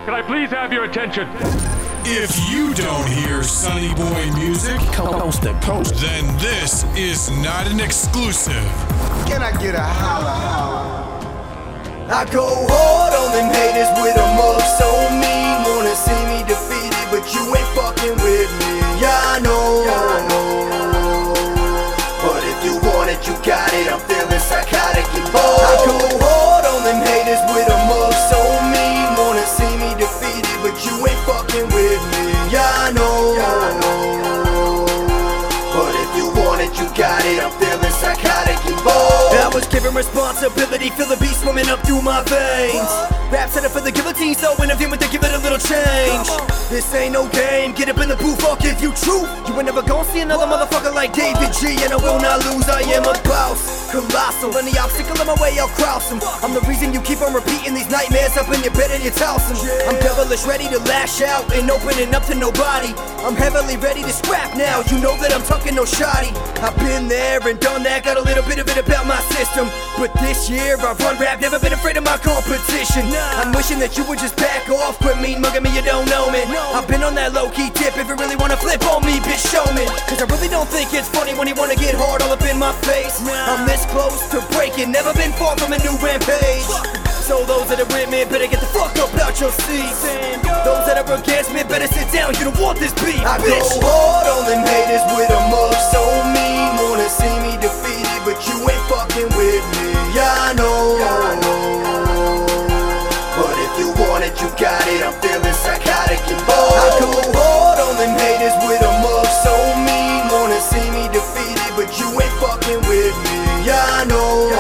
Can I please have your attention? If you don't hear Sonny Boy music, coast to coast, then this is not an exclusive. Can I get a holla holla? I go hard on them haters with a mug so mean. Wanna see me defeated, but you ain't fucking with me. Yeah, I know. But if you want it, you got it. I'm feeling psychotic and bold. I go hard on them haters with a mug so mean. Wanna see me defeated, but you ain't fucking with me. Yeah, I know. But if you want it, you got it. I'm feeling psychotic and bold. I was given responsibility, feel the beast swimming up through my veins. Rap set up for the guillotine, so when I'm with to give it a little change. This ain't no game, get up in the booth, I'll give you truth. You ain't never gonna see another motherfucker like David G, and I will not lose, I am a boss. Colossal, any obstacle in my way, I'll cross them. I'm the reason you keep on repeating these nightmares up in your bed and you toss them. I'm devilish, ready to lash out, ain't opening up to nobody. I'm heavily ready to scrap now, you know that I'm talking no shoddy. I've been there and done that, got a little bit of it about my system. But this year I've run rap, never been afraid of my competition. I'm wishing that you would just back off, quit mean mugging me, you don't know me. I've been on that low-key tip, if you really wanna flip on me, bitch, show me. Cause I really don't think it's funny when you wanna get hard all up in my face. I'm this close to breaking, never been far from a new rampage. So those that are with me better get the fuck up out your seats. Those that are against me better sit down, you don't want this beat. I go hard on them haters with a mug so mean. Wanna see me defeated, but you ain't fucking with me. Yeah, I know. But if you want it, you got it. I'm feeling psychotic and bold. I go hard on them haters with a mug so mean. Wanna see me defeated, but you ain't fucking with me. Yeah, I know.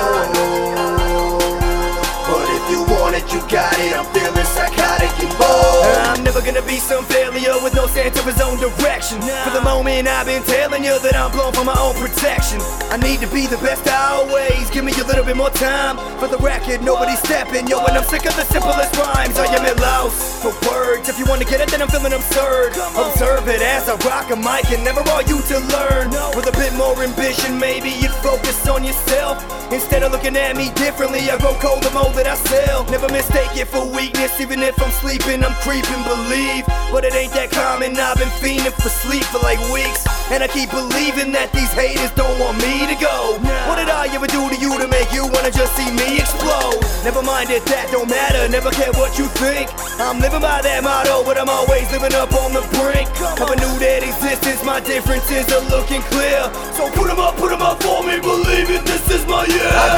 But if you want it, you got it. I'm feeling psychotic and bold. I'm never gonna be some failure with no sense of his own direction. For the moment, I've been telling you that I'm blown for my own protection. I need to be the best always. Give me a little bit more time. For the record, nobody's stepping. Yo, and I'm sick of the simplest rhymes. I am at loss for words. If you wanna get it, then I'm feeling absurd. Observe it as I rock a mic and never are you to learn. With a bit more ambition, maybe you'd focus on yourself. Instead of looking at me differently, I grow cold the mold that I sell. Never mistake it for weakness, even if I'm sleeping, I'm creeping, believe. But it ain't that common, I've been fiending for sleep for like weeks. And I keep believing that these haters don't want me to go. What did I ever do to you to make you wanna just see me explode? Never mind it, that don't matter, never care what you think. I'm living by that motto, but I'm always living up on the brink of a new dead existence, my differences are looking clear. So put 'em up for me, believe it, this is my year. I